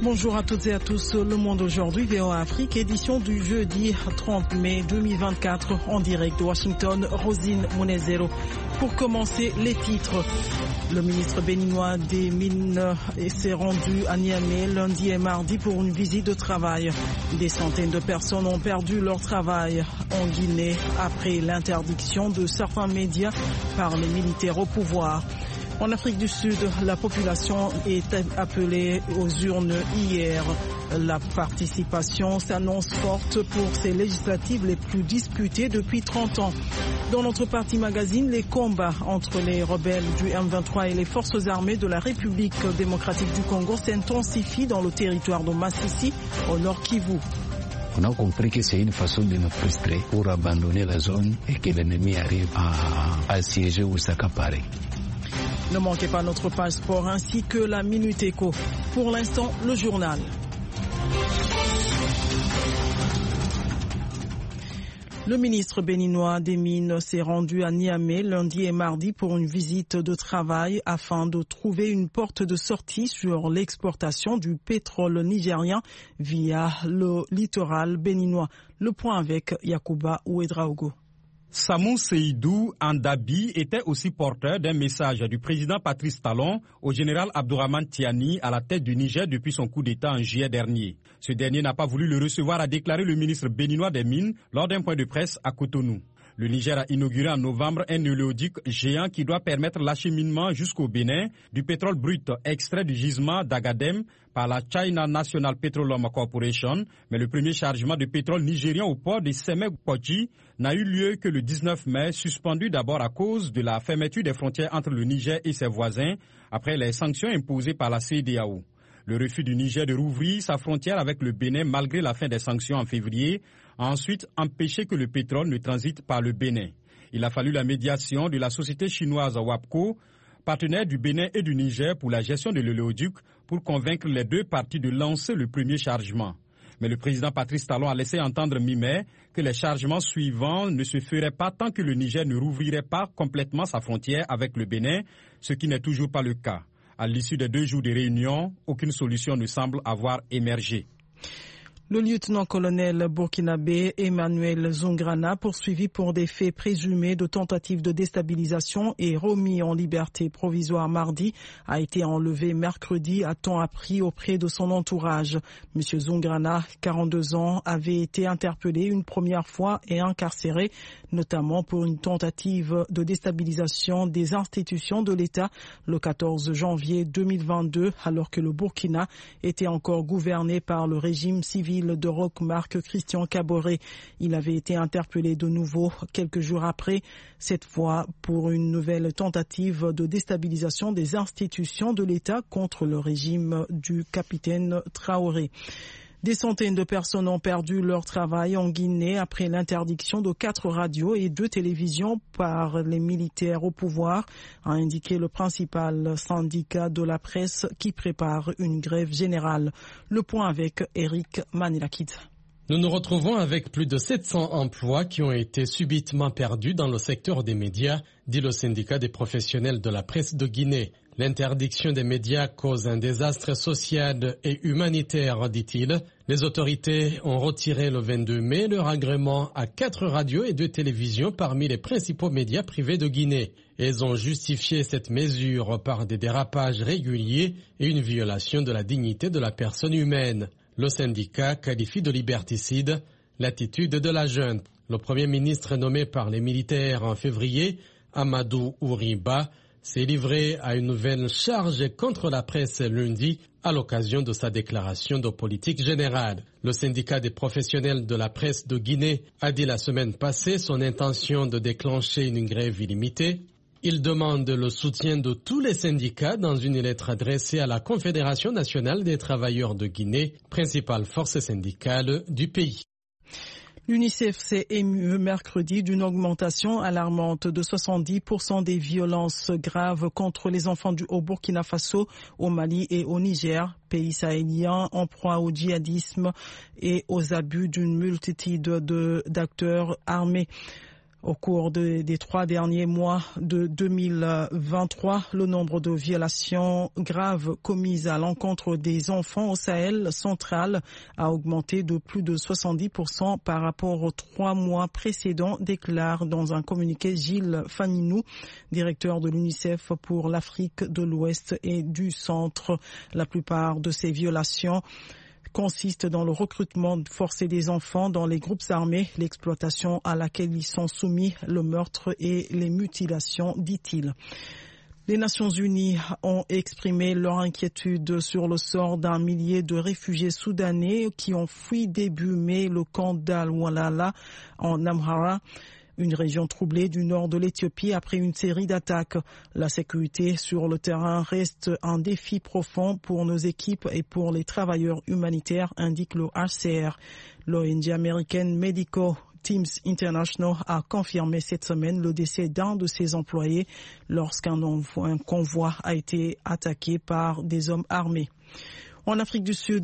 Bonjour à toutes et à tous. Le Monde aujourd'hui, VOA Afrique, édition du jeudi 30 mai 2024 en direct de Washington. Rosine Monezero. Pour commencer, les titres. Le ministre béninois des Mines s'est rendu à Niamey lundi et mardi pour une visite de travail. Des centaines de personnes ont perdu leur travail en Guinée après l'interdiction de certains médias par les militaires au pouvoir. En Afrique du Sud, la population est appelée aux urnes hier. La participation s'annonce forte pour ces législatives les plus disputées depuis 30 ans. Dans notre partie magazine, les combats entre les rebelles du M23 et les forces armées de la République démocratique du Congo s'intensifient dans le territoire de Massissi, au nord Kivu. On a compris que c'est une façon de nous frustrer pour abandonner la zone et que l'ennemi arrive à assiéger ou s'accaparer. Ne manquez pas notre page sport ainsi que la Minute Éco. Pour l'instant, le journal. Le ministre béninois des Mines s'est rendu à Niamey lundi et mardi pour une visite de travail afin de trouver une porte de sortie sur l'exportation du pétrole nigérien via le littoral béninois. Le point avec Yacouba Ouedraogo. Samou Seydou Andabi était aussi porteur d'un message du président Patrice Talon au général Abdourahmane Tiani à la tête du Niger depuis son coup d'État en juillet dernier. Ce dernier n'a pas voulu le recevoir, a déclaré le ministre béninois des Mines lors d'un point de presse à Cotonou. Le Niger a inauguré en novembre un oléoduc géant qui doit permettre l'acheminement jusqu'au Bénin du pétrole brut extrait du gisement d'Agadem par la China National Petroleum Corporation, mais le premier chargement de pétrole nigérien au port de Semek-Kochi n'a eu lieu que le 19 mai, suspendu d'abord à cause de la fermeture des frontières entre le Niger et ses voisins après les sanctions imposées par la CEDEAO. Le refus du Niger de rouvrir sa frontière avec le Bénin malgré la fin des sanctions en février a ensuite empêché que le pétrole ne transite par le Bénin. Il a fallu la médiation de la société chinoise WAPCO, partenaire du Bénin et du Niger pour la gestion de l'oléoduc, pour convaincre les deux parties de lancer le premier chargement. Mais le président Patrice Talon a laissé entendre mi-mai que les chargements suivants ne se feraient pas tant que le Niger ne rouvrirait pas complètement sa frontière avec le Bénin, ce qui n'est toujours pas le cas. À l'issue des 2 jours de réunion, aucune solution ne semble avoir émergé. Le lieutenant-colonel burkinabé Emmanuel Zungrana, poursuivi pour des faits présumés de tentative de déstabilisation et remis en liberté provisoire mardi, a été enlevé mercredi, a-t-on appris auprès de son entourage. Monsieur Zungrana, 42 ans, avait été interpellé une première fois et incarcéré, notamment pour une tentative de déstabilisation des institutions de l'État le 14 janvier 2022, alors que le Burkina était encore gouverné par le régime civil de Roch-Marc Christian Kaboré. Il avait été interpellé de nouveau quelques jours après, cette fois pour une nouvelle tentative de déstabilisation des institutions de l'État contre le régime du capitaine Traoré. Des centaines de personnes ont perdu leur travail en Guinée après l'interdiction de 4 radios et 2 télévisions par les militaires au pouvoir, a indiqué le principal syndicat de la presse qui prépare une grève générale. Le point avec Eric Manilakid. Nous nous retrouvons avec plus de 700 emplois qui ont été subitement perdus dans le secteur des médias, dit le syndicat des professionnels de la presse de Guinée. L'interdiction des médias cause un désastre social et humanitaire, dit-il. Les autorités ont retiré le 22 mai leur agrément à 4 radios et 2 télévisions parmi les principaux médias privés de Guinée. Elles ont justifié cette mesure par des dérapages réguliers et une violation de la dignité de la personne humaine. Le syndicat qualifie de liberticide l'attitude de la junte. Le premier ministre nommé par les militaires en février, Amadou Ouriba, s'est livré à une nouvelle charge contre la presse lundi à l'occasion de sa déclaration de politique générale. Le syndicat des professionnels de la presse de Guinée a dit la semaine passée son intention de déclencher une grève illimitée. Il demande le soutien de tous les syndicats dans une lettre adressée à la Confédération nationale des travailleurs de Guinée, principale force syndicale du pays. L'UNICEF s'est ému mercredi d'une augmentation alarmante de 70% des violences graves contre les enfants au Burkina Faso, au Mali et au Niger, pays sahéliens en proie au djihadisme et aux abus d'une multitude d'acteurs armés. Au cours des 3 derniers mois de 2023, le nombre de violations graves commises à l'encontre des enfants au Sahel central a augmenté de plus de 70% par rapport aux 3 mois précédents, déclare dans un communiqué Gilles Faninou, directeur de l'UNICEF pour l'Afrique de l'Ouest et du Centre. La plupart de ces violations consiste dans le recrutement forcé des enfants dans les groupes armés, l'exploitation à laquelle ils sont soumis, le meurtre et les mutilations, dit-il. Les Nations Unies ont exprimé leur inquiétude sur le sort d'un millier de réfugiés soudanais qui ont fui début mai le camp d'Al-Walala en Amhara, une région troublée du nord de l'Éthiopie après une série d'attaques. La sécurité sur le terrain reste un défi profond pour nos équipes et pour les travailleurs humanitaires, indique le HCR. L'ONG américaine Medical Teams International a confirmé cette semaine le décès d'un de ses employés lorsqu'un convoi a été attaqué par des hommes armés. En Afrique du Sud,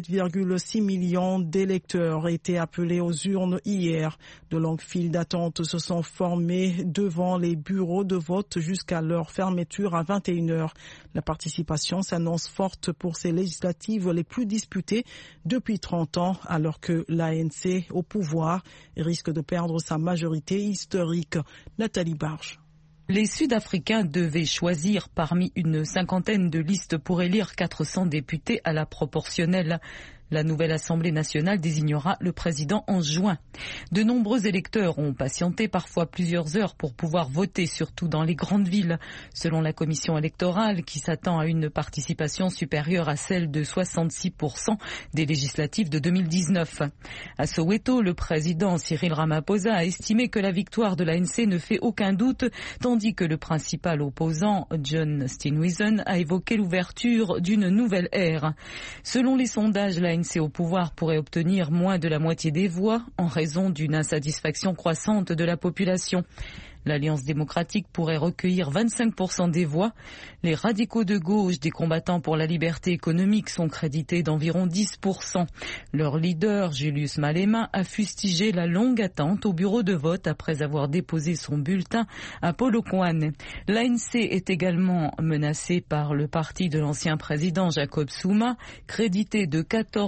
27,6 millions d'électeurs étaient appelés aux urnes hier. De longues files d'attente se sont formées devant les bureaux de vote jusqu'à leur fermeture à 21h. La participation s'annonce forte pour ces législatives les plus disputées depuis 30 ans, alors que l'ANC au pouvoir risque de perdre sa majorité historique. Nathalie Barge. Les Sud-Africains devaient choisir parmi une cinquantaine de listes pour élire 400 députés à la proportionnelle. La nouvelle Assemblée nationale désignera le président en juin. De nombreux électeurs ont patienté parfois plusieurs heures pour pouvoir voter, surtout dans les grandes villes. Selon la commission électorale, qui s'attend à une participation supérieure à celle de 66% des législatives de 2019. À Soweto, le président Cyril Ramaphosa a estimé que la victoire de l'ANC ne fait aucun doute, tandis que le principal opposant, John Steenhuisen, a évoqué l'ouverture d'une nouvelle ère. Selon les sondages, l'ANC au pouvoir pourrait obtenir moins de la moitié des voix en raison d'une insatisfaction croissante de la population. L'Alliance démocratique pourrait recueillir 25% des voix. Les radicaux de gauche des combattants pour la liberté économique sont crédités d'environ 10%. Leur leader, Julius Malema, a fustigé la longue attente au bureau de vote après avoir déposé son bulletin à Polokwane. L'ANC est également menacée par le parti de l'ancien président Jacob Zuma, crédité de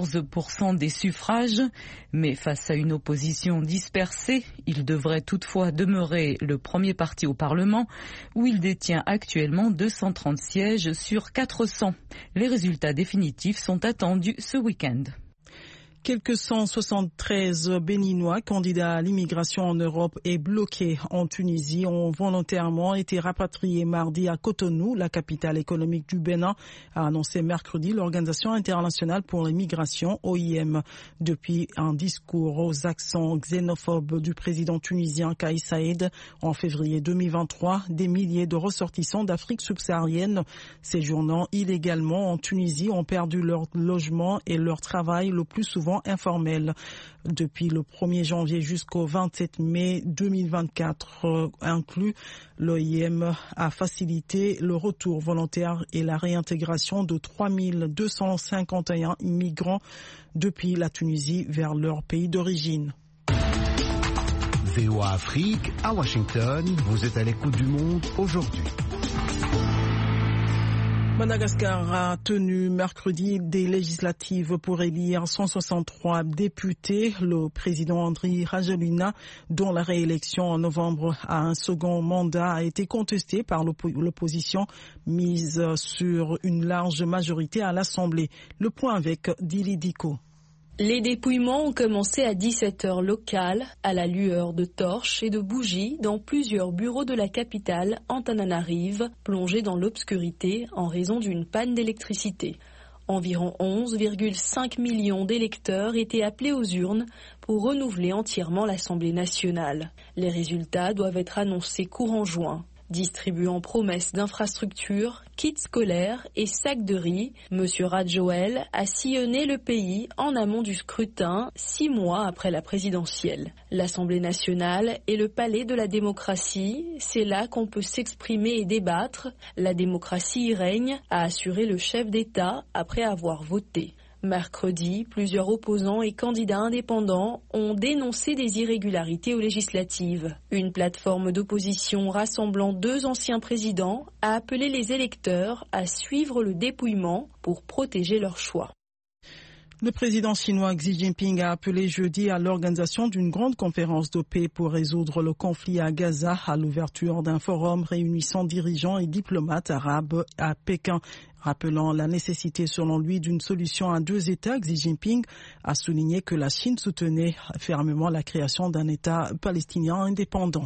14% des suffrages. Mais face à une opposition dispersée, il devrait toutefois demeurer le premier parti au Parlement, où il détient actuellement 230 sièges sur 400. Les résultats définitifs sont attendus ce week-end. Quelques 173 Béninois candidats à l'immigration en Europe et bloqués en Tunisie ont volontairement été rapatriés mardi à Cotonou, la capitale économique du Bénin, a annoncé mercredi l'Organisation internationale pour l'immigration, OIM. Depuis un discours aux accents xénophobes du président tunisien Kais Saïed en février 2023, des milliers de ressortissants d'Afrique subsaharienne séjournant illégalement en Tunisie ont perdu leur logement et leur travail, le plus souvent informel. Depuis le 1er janvier jusqu'au 27 mai 2024 inclus, l'OIM a facilité le retour volontaire et la réintégration de 3251 migrants depuis la Tunisie vers leur pays d'origine. VOA Afrique, à Washington, vous êtes à l'écoute du monde aujourd'hui. Madagascar a tenu mercredi des législatives pour élire 163 députés. Le président Andry Rajoelina, dont la réélection en novembre à un second mandat a été contestée par l'opposition, mise sur une large majorité à l'Assemblée. Le point avec Dili Diko. Les dépouillements ont commencé à 17h locales, à la lueur de torches et de bougies dans plusieurs bureaux de la capitale, Antananarive, plongés dans l'obscurité en raison d'une panne d'électricité. Environ 11,5 millions d'électeurs étaient appelés aux urnes pour renouveler entièrement l'Assemblée nationale. Les résultats doivent être annoncés courant juin. Distribuant promesses d'infrastructures, kits scolaires et sacs de riz, M. Rajoel a sillonné le pays en amont du scrutin, 6 mois après la présidentielle. L'Assemblée nationale est le palais de la démocratie, c'est là qu'on peut s'exprimer et débattre. La démocratie y règne, a assuré le chef d'État après avoir voté. Mercredi, plusieurs opposants et candidats indépendants ont dénoncé des irrégularités aux législatives. Une plateforme d'opposition rassemblant 2 anciens présidents a appelé les électeurs à suivre le dépouillement pour protéger leur choix. Le président chinois Xi Jinping a appelé jeudi à l'organisation d'une grande conférence de paix pour résoudre le conflit à Gaza à l'ouverture d'un forum réunissant dirigeants et diplomates arabes à Pékin. Rappelant la nécessité, selon lui, d'une solution à 2 États, Xi Jinping a souligné que la Chine soutenait fermement la création d'un État palestinien indépendant.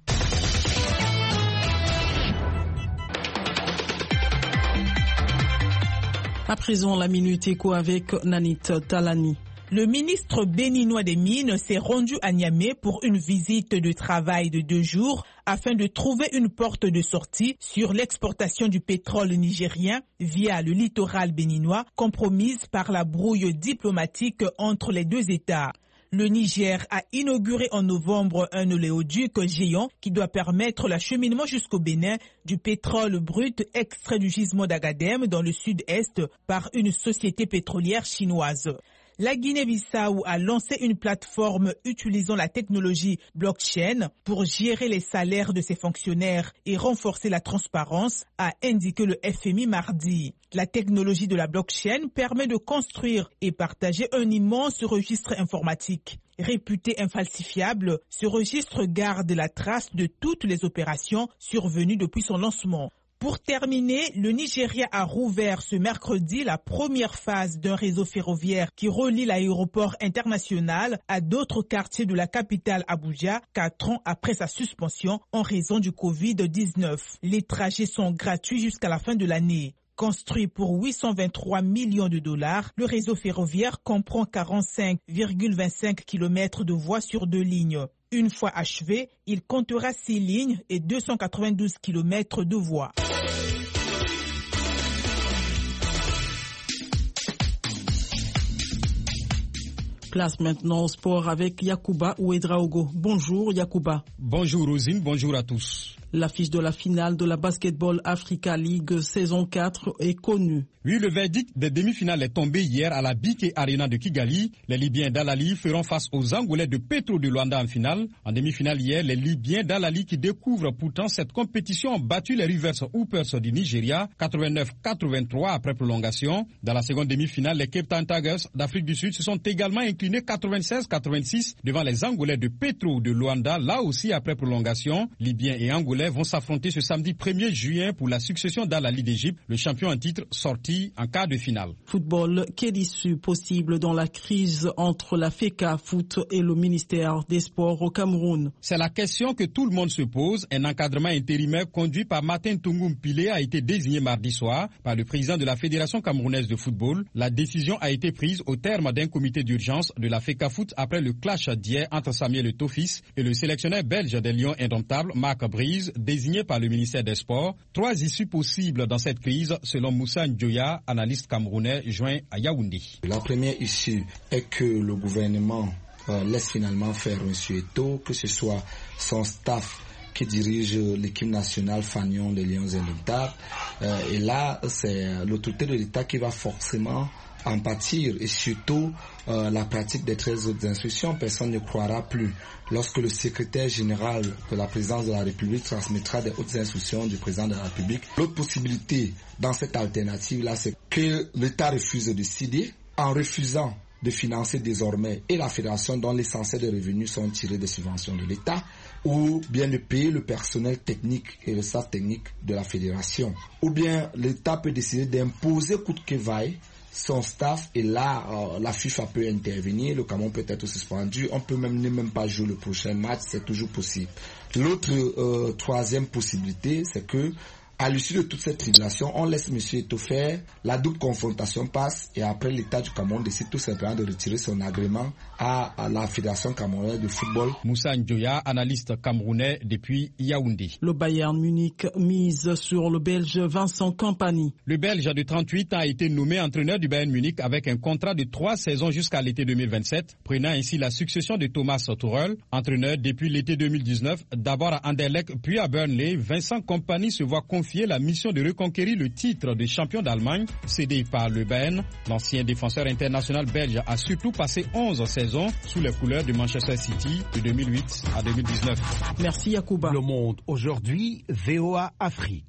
À présent, la Minute Éco avec Nanit Talani. Le ministre béninois des Mines s'est rendu à Niamey pour une visite de travail de 2 jours afin de trouver une porte de sortie sur l'exportation du pétrole nigérien via le littoral béninois, compromise par la brouille diplomatique entre les 2 États. Le Niger a inauguré en novembre un oléoduc géant qui doit permettre l'acheminement jusqu'au Bénin du pétrole brut extrait du gisement d'Agadem dans le sud-est par une société pétrolière chinoise. La Guinée-Bissau a lancé une plateforme utilisant la technologie blockchain pour gérer les salaires de ses fonctionnaires et renforcer la transparence, a indiqué le FMI mardi. La technologie de la blockchain permet de construire et partager un immense registre informatique. Réputé infalsifiable, ce registre garde la trace de toutes les opérations survenues depuis son lancement. Pour terminer, le Nigeria a rouvert ce mercredi la première phase d'un réseau ferroviaire qui relie l'aéroport international à d'autres quartiers de la capitale Abuja, 4 ans après sa suspension en raison du Covid-19. Les trajets sont gratuits jusqu'à la fin de l'année. Construit pour 823 millions de dollars, le réseau ferroviaire comprend 45,25 km de voies sur 2 lignes. Une fois achevé, il comptera 6 lignes et 292 km de voies. Place maintenant au sport avec Yacouba Ouedraogo. Bonjour Yacouba. Bonjour Rosine, bonjour à tous. L'affiche de la finale de la Basketball Africa League saison 4 est connue. Oui, le verdict des demi-finales est tombé hier à la BK Arena de Kigali. Les Libyens d'Al-Ali feront face aux Angolais de Petro de Luanda en finale. En demi-finale hier, les Libyens d'Al-Ali qui découvrent pourtant cette compétition ont battu les Rivers Hoopers du Nigeria 89-83 après prolongation. Dans la seconde demi-finale, les Cape Town Tigers d'Afrique du Sud se sont également inclinés 96-86 devant les Angolais de Petro de Luanda, là aussi après prolongation. Libyens et Angolais vont s'affronter ce samedi 1er juin pour la succession d'Al-Ali d'Égypte, le champion en titre sorti en quart de finale. Football, quelle issue possible dans la crise entre la FECA Foot et le ministère des Sports au Cameroun? C'est la question que tout le monde se pose. Un encadrement intérimaire conduit par Martin Tungu Mpile a été désigné mardi soir par le président de la Fédération camerounaise de football. La décision a été prise au terme d'un comité d'urgence de la FECA Foot après le clash d'hier entre Samuel Etofis et le sélectionneur belge des Lions indomptables, Marc Brise, désigné par le ministère des Sports. 3 issues possibles dans cette crise, selon Moussa Ndjoya, analyste camerounais joint à Yaoundé. La première issue est que le gouvernement laisse finalement faire M. Eto'o, que ce soit son staff qui dirige l'équipe nationale Fagnon des Lions indomptables. Et là, c'est l'autorité de l'État qui va forcément en pâtir, et surtout la pratique des 13 autres instructions. Personne ne croira plus lorsque le secrétaire général de la présidence de la République transmettra des hautes instructions du président de la République. L'autre possibilité dans cette alternative-là, c'est que l'État refuse de céder en refusant de financer désormais et la fédération dont l'essentiel des revenus sont tirés des subventions de l'État, ou bien de payer le personnel technique et le staff technique de la fédération. Ou bien l'État peut décider d'imposer coûte que vaille son staff, et là, la FIFA peut intervenir, le Cameroun peut être suspendu, on peut même pas jouer le prochain match, c'est toujours possible. L'autre troisième possibilité, c'est que à l'issue de toute cette tribulation, on laisse M. Eto'o faire, la double confrontation passe, et après l'État du Cameroun décide tout simplement de retirer son agrément à la Fédération camerounaise de football. Moussa Ndjoya, analyste camerounais depuis Yaoundé. Le Bayern Munich mise sur le Belge Vincent Kompany. Le Belge de 38 ans a été nommé entraîneur du Bayern Munich avec un contrat de 3 saisons jusqu'à l'été 2027, prenant ainsi la succession de Thomas Tuchel, entraîneur depuis l'été 2019, d'abord à Anderlecht puis à Burnley. Vincent Kompany se voit confier confié la mission de reconquérir le titre de champion d'Allemagne cédé par le Bayern. L'ancien défenseur international belge a surtout passé 11 saisons sous les couleurs de Manchester City de 2008 à 2019. Merci Yacouba. Le Monde aujourd'hui, VOA Afrique.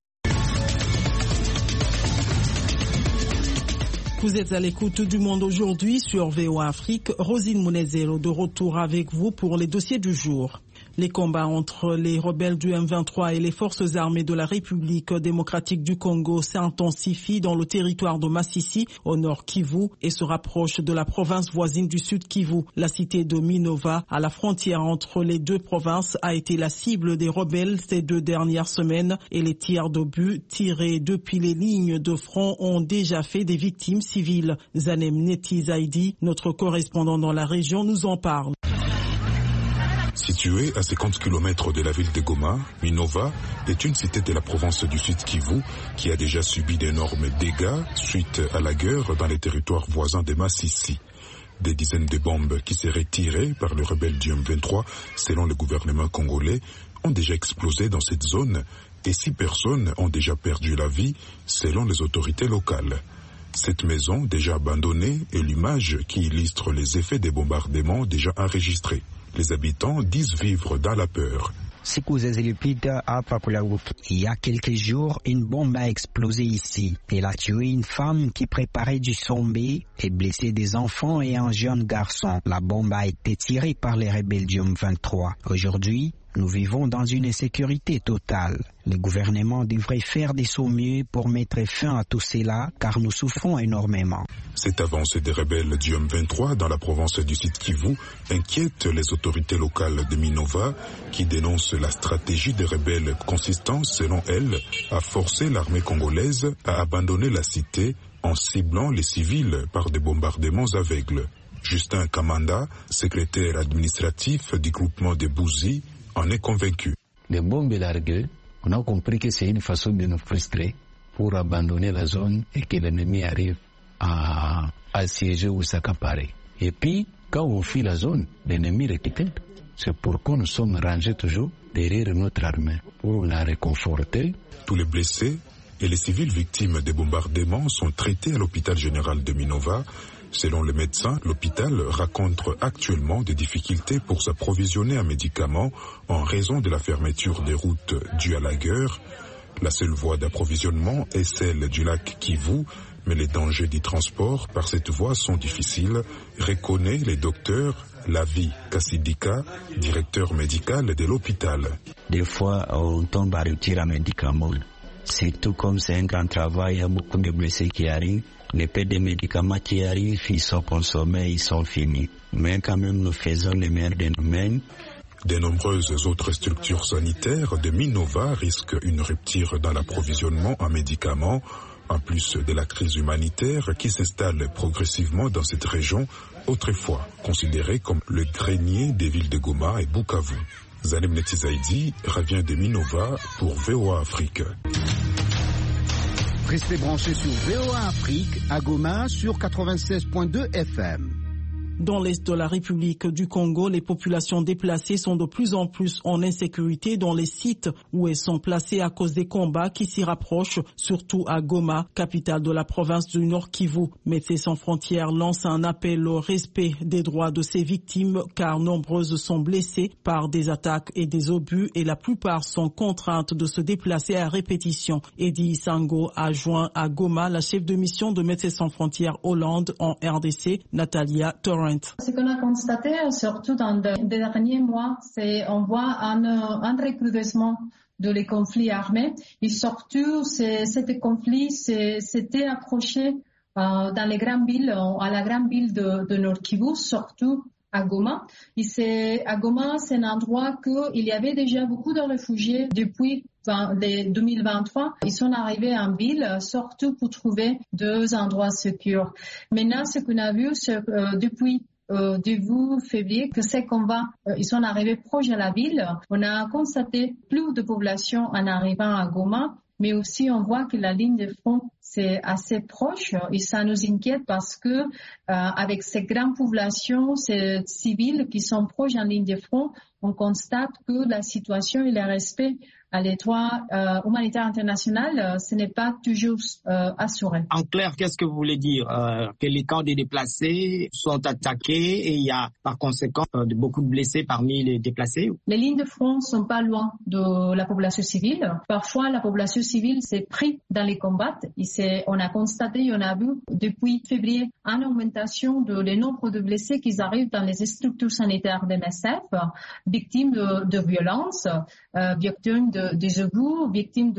Vous êtes à l'écoute du Monde aujourd'hui sur VOA Afrique. Rosine Mounezelo de retour avec vous pour les dossiers du jour. Les combats entre les rebelles du M23 et les forces armées de la République démocratique du Congo s'intensifient dans le territoire de Masisi, au nord Kivu, et se rapprochent de la province voisine du sud Kivu. La cité de Minova, à la frontière entre les deux provinces, a été la cible des rebelles ces 2 dernières semaines, et les tirs d'obus tirés depuis les lignes de front ont déjà fait des victimes civiles. Zanem Neti Zaidi, notre correspondant dans la région, nous en parle. Située à 50 km de la ville de Goma, Minova est une cité de la province du Sud Kivu qui a déjà subi d'énormes dégâts suite à la guerre dans les territoires voisins de Masisi. Des dizaines de bombes qui seraient tirées par les rebelles du M23, selon le gouvernement congolais, ont déjà explosé dans cette zone et 6 personnes ont déjà perdu la vie, selon les autorités locales. Cette maison, déjà abandonnée, est l'image qui illustre les effets des bombardements déjà enregistrés. Les habitants disent vivre dans la peur. Il y a quelques jours, une bombe a explosé ici. Elle a tué une femme qui préparait du sombé et blessé des enfants et un jeune garçon. La bombe a été tirée par les rebelles du M23. Aujourd'hui, nous vivons dans une insécurité totale. Le gouvernement devrait faire de son mieux pour mettre fin à tout cela, car nous souffrons énormément. Cette avancée des rebelles du M23 dans la province du Sud Kivu inquiète les autorités locales de Minova, qui dénoncent la stratégie des rebelles consistant, selon elles, à forcer l'armée congolaise à abandonner la cité en ciblant les civils par des bombardements aveugles. Justin Kamanda, secrétaire administratif du groupement de Bouzi, en est convaincu. Les bombes larguées, on a compris que c'est une façon de nous frustrer pour abandonner la zone et que l'ennemi arrive à assiéger ou s'accaparer. Et puis, quand on fuit la zone, l'ennemi récupère. C'est pourquoi nous sommes rangés toujours derrière notre armée pour la réconforter. Tous les blessés et les civils victimes des bombardements sont traités à l'hôpital général de Minova. Selon le médecin, l'hôpital rencontre actuellement des difficultés pour s'approvisionner en médicaments en raison de la fermeture des routes dues à la guerre. La seule voie d'approvisionnement est celle du lac Kivu, mais les dangers du transport par cette voie sont difficiles, reconnaît le docteur Lavi Kassidika, directeur médical de l'hôpital. Des fois, on tombe à retirer un médicament. Surtout comme c'est un grand travail, il y a beaucoup de blessés qui arrivent. Les peu de médicaments qui arrivent, ils sont consommés, ils sont finis. Mais quand même, nous faisons le meilleur de nous-mêmes. De nombreuses autres structures sanitaires de Minova risquent une rupture dans l'approvisionnement en médicaments, en plus de la crise humanitaire qui s'installe progressivement dans cette région, autrefois considérée comme le grenier des villes de Goma et Bukavu. Zanem Netizaidi revient de Minova pour VOA Afrique. Restez branchés sur VOA Afrique à Goma sur 96.2 FM. Dans l'est de la République du Congo, les populations déplacées sont de plus en plus en insécurité dans les sites où elles sont placées à cause des combats qui s'y rapprochent, surtout à Goma, capitale de la province du Nord Kivu. Médecins sans frontières lance un appel au respect des droits de ces victimes car nombreuses sont blessées par des attaques et des obus et la plupart sont contraintes de se déplacer à répétition. Eddie Sango a joint à Goma la chef de mission de Médecins sans frontières Hollande en RDC, Natalia Torrent. Ce qu'on a constaté, surtout dans les derniers mois, c'est on voit un recrudescement de les conflits armés. Et surtout, ces conflits s'étaient accrochés dans les grandes villes, à la grande ville de Nord Kivu, surtout à Goma. Et à Goma, c'est un endroit qu'il y avait déjà beaucoup de réfugiés depuis 2023. Ils sont arrivés en ville, surtout pour trouver 2 endroits sûrs. Maintenant, ce qu'on a vu, c'est depuis début février, que ces combats, ils sont arrivés proches de la ville. On a constaté plus de population en arrivant à Goma, mais aussi on voit que la ligne de front c'est assez proche et ça nous inquiète parce que avec ces grandes populations ces civiles qui sont proches en ligne de front, on constate que la situation et le respect les droits humanitaires internationaux, ce n'est pas toujours assuré. En clair, qu'est-ce que vous voulez dire? Que les camps des déplacés sont attaqués et il y a par conséquent beaucoup de blessés parmi les déplacés? Les lignes de front ne sont pas loin de la population civile. Parfois, la population civile s'est prise dans les combats. On a constaté, on a vu depuis février une augmentation de le nombre de blessés qui arrivent dans les structures sanitaires de MSF, victimes de violences, victimes des obus, victimes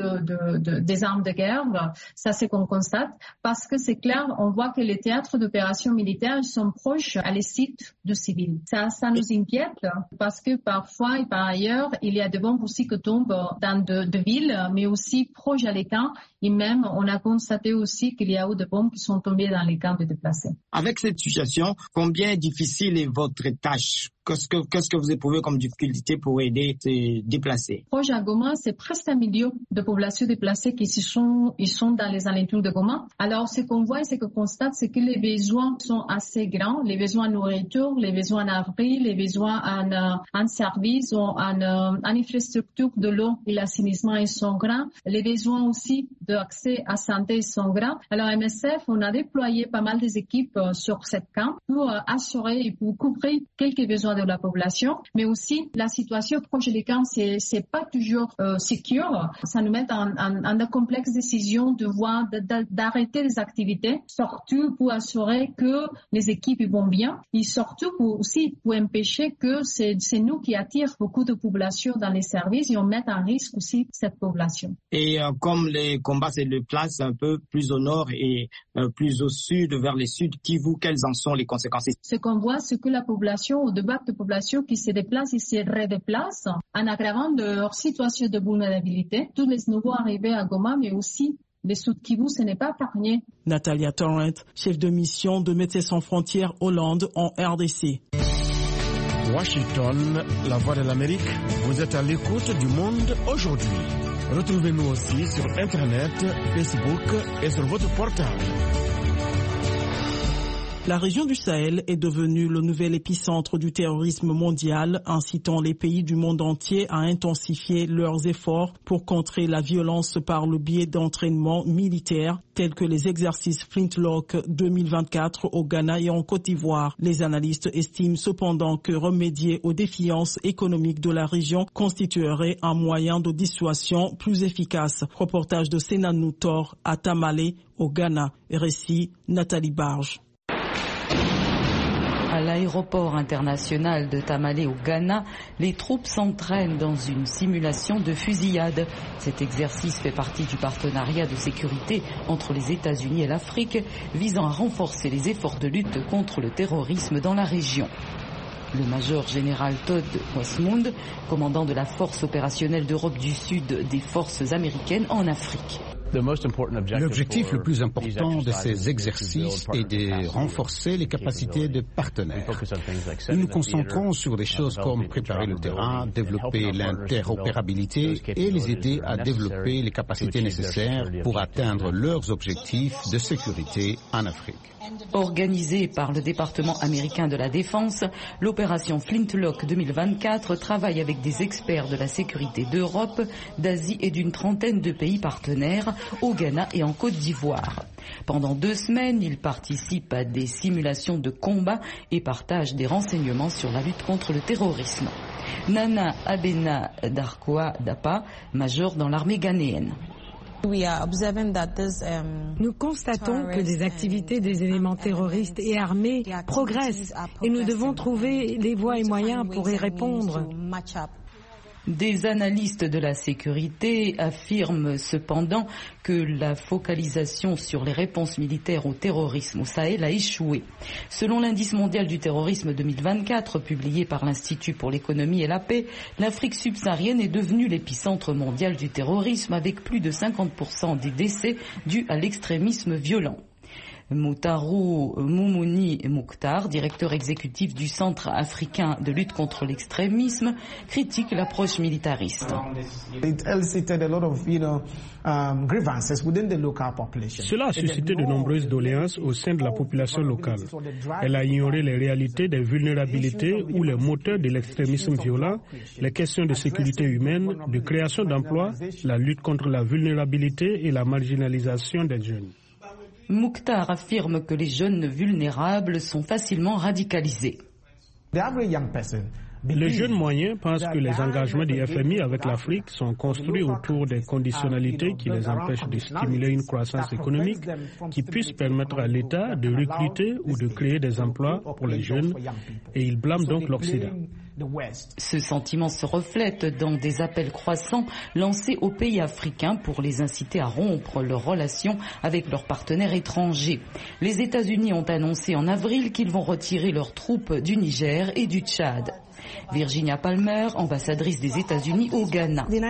des armes de guerre. Ça, c'est qu'on constate parce que c'est clair, on voit que les théâtres d'opérations militaires sont proches à les sites de civils. Ça nous inquiète parce que parfois et par ailleurs, il y a des bombes aussi qui tombent dans de villes, mais aussi proches à les camps. Et même, on a constaté aussi qu'il y a eu des bombes qui sont tombées dans les camps de déplacés. Avec cette situation, combien difficile est votre tâche? Qu'est-ce que vous éprouvez comme difficulté pour aider ces déplacés? Proche à Goma, c'est presque 1 million de populations déplacées qui sont dans les alentours de Goma. Alors, ce qu'on voit et ce qu'on constate, c'est que les besoins sont assez grands. Les besoins en nourriture, les besoins en abri, les besoins en services, en infrastructure de l'eau et l'assainissement, ils sont grands. Les besoins aussi d'accès à santé sont grands. Alors, MSF, on a déployé pas mal des équipes sur cette camp pour assurer et pour couvrir quelques besoins de la population, mais aussi la situation proche des camps, c'est pas toujours secure. Ça nous met en de complexes décisions d'arrêter les activités, surtout pour assurer que les équipes vont bien, et surtout pour empêcher que c'est nous qui attirent beaucoup de population dans les services et on met en risque aussi cette population. Et comme les combats se déplacent un peu plus au nord et plus au sud, vers le sud Kivu, quelles en sont les conséquences? Ce qu'on voit, c'est que la population, au débat de population qui se déplacent et se redéplacent en aggravant leur situation de vulnérabilité. Tous les nouveaux arrivés à Goma, mais aussi les Sud Kivu, ce n'est pas épargné. Natalia Torrent, chef de mission de Médecins sans frontières Hollande en RDC. Washington, la voix de l'Amérique, vous êtes à l'écoute du monde aujourd'hui. Retrouvez-nous aussi sur Internet, Facebook et sur votre portable. La région du Sahel est devenue le nouvel épicentre du terrorisme mondial, incitant les pays du monde entier à intensifier leurs efforts pour contrer la violence par le biais d'entraînements militaires tels que les exercices Flintlock 2024 au Ghana et en Côte d'Ivoire. Les analystes estiment cependant que remédier aux défiances économiques de la région constituerait un moyen de dissuasion plus efficace. Reportage de Senanou Tor à Tamale au Ghana. Récit Nathalie Barge. À l'aéroport international de Tamale au Ghana, les troupes s'entraînent dans une simulation de fusillade. Cet exercice fait partie du partenariat de sécurité entre les États-Unis et l'Afrique, visant à renforcer les efforts de lutte contre le terrorisme dans la région. Le major général Todd Westmund, commandant de la force opérationnelle d'Europe du Sud des forces américaines en Afrique. L'objectif le plus important de ces exercices est de renforcer les capacités de partenaires. Nous nous concentrons sur des choses comme préparer le terrain, développer l'interopérabilité et les aider à développer les capacités nécessaires pour atteindre leurs objectifs de sécurité en Afrique. Organisée par le département américain de la Défense, l'opération Flintlock 2024 travaille avec des experts de la sécurité d'Europe, d'Asie et d'une trentaine de pays partenaires au Ghana et en Côte d'Ivoire. Pendant 2 semaines, ils participent à des simulations de combat et partagent des renseignements sur la lutte contre le terrorisme. Nana Abena Darkoa Dapa, major dans l'armée ghanéenne. Nous constatons que des activités des éléments terroristes et armés progressent et nous devons trouver les voies et moyens pour y répondre. Des analystes de la sécurité affirment cependant que la focalisation sur les réponses militaires au terrorisme au Sahel a échoué. Selon l'indice mondial du terrorisme 2024 publié par l'Institut pour l'économie et la paix, l'Afrique subsaharienne est devenue l'épicentre mondial du terrorisme avec plus de 50% des décès dus à l'extrémisme violent. Moutaru Moumouni Mouktar, directeur exécutif du Centre africain de lutte contre l'extrémisme, critique l'approche militariste. Cela a suscité de nombreuses doléances au sein de la population locale. Elle a ignoré les réalités des vulnérabilités ou les moteurs de l'extrémisme violent, les questions de sécurité humaine, de création d'emplois, la lutte contre la vulnérabilité et la marginalisation des jeunes. Mouktar affirme que les jeunes vulnérables sont facilement radicalisés. Les jeunes moyens pensent que les engagements du FMI avec l'Afrique sont construits autour des conditionnalités qui les empêchent de stimuler une croissance économique qui puisse permettre à l'État de recruter ou de créer des emplois pour les jeunes, et ils blâment donc l'Occident. Ce sentiment se reflète dans des appels croissants lancés aux pays africains pour les inciter à rompre leurs relations avec leurs partenaires étrangers. Les États-Unis ont annoncé en avril qu'ils vont retirer leurs troupes du Niger et du Tchad. Virginia Palmer, ambassadrice des États-Unis au Ghana. Les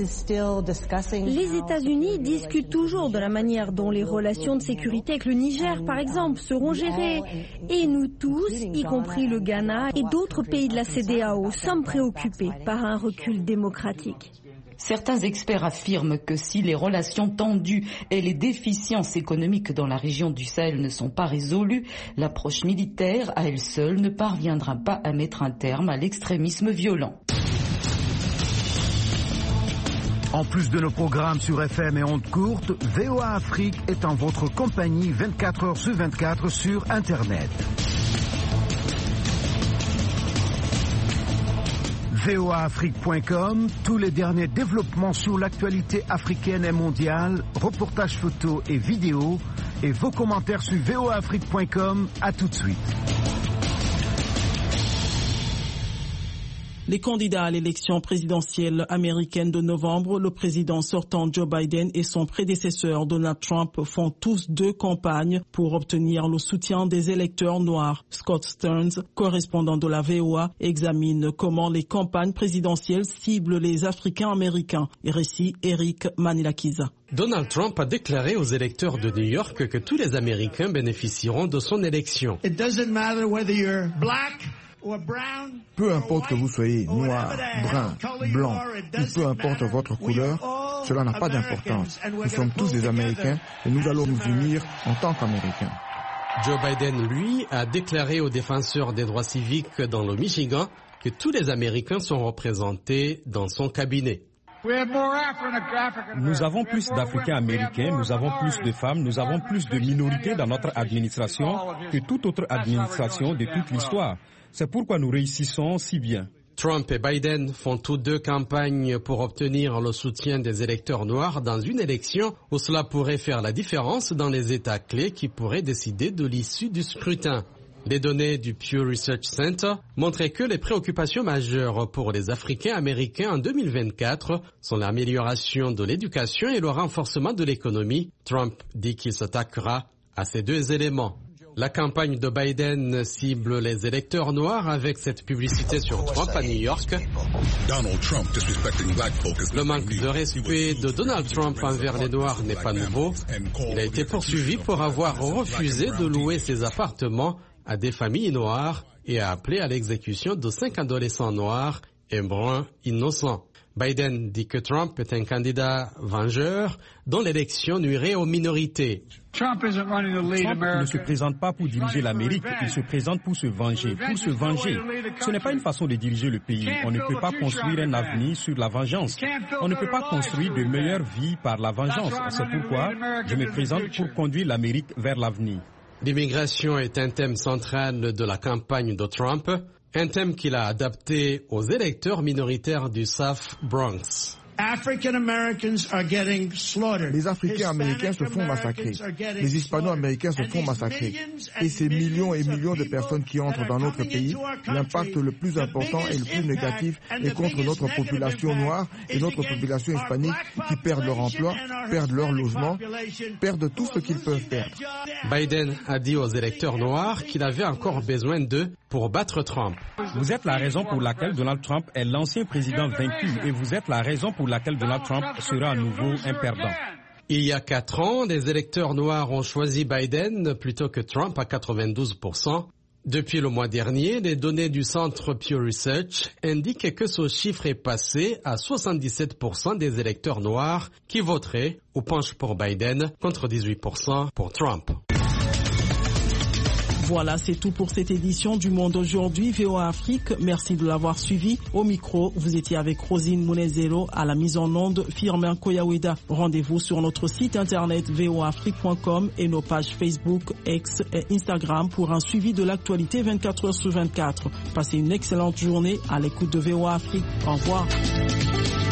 États-Unis discutent toujours de la manière dont les relations de sécurité avec le Niger, par exemple, seront gérées. Et nous tous, y compris le Ghana et d'autres pays de la CEDEAO, sommes préoccupés par un recul démocratique. Certains experts affirment que si les relations tendues et les déficiences économiques dans la région du Sahel ne sont pas résolues, l'approche militaire à elle seule ne parviendra pas à mettre un terme à l'extrémisme violent. En plus de nos programmes sur FM et ondes courtes, VOA Afrique est en votre compagnie 24 heures sur 24 sur Internet. voaafrique.com, tous les derniers développements sur l'actualité africaine et mondiale, reportages photos et vidéos, et vos commentaires sur voaafrique.com. À tout de suite. Les candidats à l'élection présidentielle américaine de novembre, le président sortant Joe Biden et son prédécesseur Donald Trump font tous deux campagnes pour obtenir le soutien des électeurs noirs. Scott Stearns, correspondant de la VOA, examine comment les campagnes présidentielles ciblent les Africains-Américains. Et récit Eric Manilakiza. Donald Trump a déclaré aux électeurs de New York que tous les Américains bénéficieront de son élection. Peu importe que vous soyez noir, brun, blanc, ou peu importe votre couleur, cela n'a pas d'importance. Nous sommes tous des Américains et nous allons nous unir en tant qu'Américains. Joe Biden, lui, a déclaré aux défenseurs des droits civiques dans le Michigan que tous les Américains sont représentés dans son cabinet. Nous avons plus d'Africains américains, nous avons plus de femmes, nous avons plus de minorités dans notre administration que toute autre administration de toute l'histoire. C'est pourquoi nous réussissons si bien. Trump et Biden font tous deux campagne pour obtenir le soutien des électeurs noirs dans une élection où cela pourrait faire la différence dans les États clés qui pourraient décider de l'issue du scrutin. Les données du Pew Research Center montraient que les préoccupations majeures pour les Africains américains en 2024 sont l'amélioration de l'éducation et le renforcement de l'économie. Trump dit qu'il s'attaquera à ces deux éléments. La campagne de Biden cible les électeurs noirs avec cette publicité sur Trump à New York. Le manque de respect de Donald Trump envers les Noirs n'est pas nouveau. Il a été poursuivi pour avoir refusé de louer ses appartements à des familles noires et a appelé à l'exécution de 5 adolescents noirs et bruns innocents. Biden dit que Trump est un candidat vengeur dont l'élection nuirait aux minorités. Trump ne se présente pas pour diriger l'Amérique, il se présente pour se venger. Pour se venger, ce n'est pas une façon de diriger le pays. On ne peut pas construire un avenir sur la vengeance. On ne peut pas construire de meilleures vies par la vengeance. C'est pourquoi je me présente pour conduire l'Amérique vers l'avenir. L'immigration est un thème central de la campagne de Trump, un thème qu'il a adapté aux électeurs minoritaires du South Bronx. Les Africains américains se font massacrer. Les Hispano-américains se font massacrer. Et ces millions et millions de personnes qui entrent dans notre pays, l'impact le plus important et le plus négatif est contre notre population noire et notre population hispanique qui perdent leur emploi, perdent leur logement, perdent tout ce qu'ils peuvent perdre. Biden a dit aux électeurs noirs qu'il avait encore besoin d'eux pour battre Trump. Vous êtes la raison pour laquelle Donald Trump est l'ancien président vaincu et vous êtes la raison pour laquelle Donald Trump sera à nouveau un perdant. Il y a 4 ans, les électeurs noirs ont choisi Biden plutôt que Trump à 92%. Depuis le mois dernier, les données du centre Pew Research indiquent que ce chiffre est passé à 77% des électeurs noirs qui voteraient ou penchent pour Biden contre 18% pour Trump. Voilà, c'est tout pour cette édition du Monde aujourd'hui, VOA Afrique. Merci de l'avoir suivi. Au micro, vous étiez avec Rosine Munezero, à la mise en onde, Firmin Koyaweda. Rendez-vous sur notre site internet voaafrique.com et nos pages Facebook, X et Instagram pour un suivi de l'actualité 24 heures sur 24. Passez une excellente journée à l'écoute de VOA Afrique. Au revoir.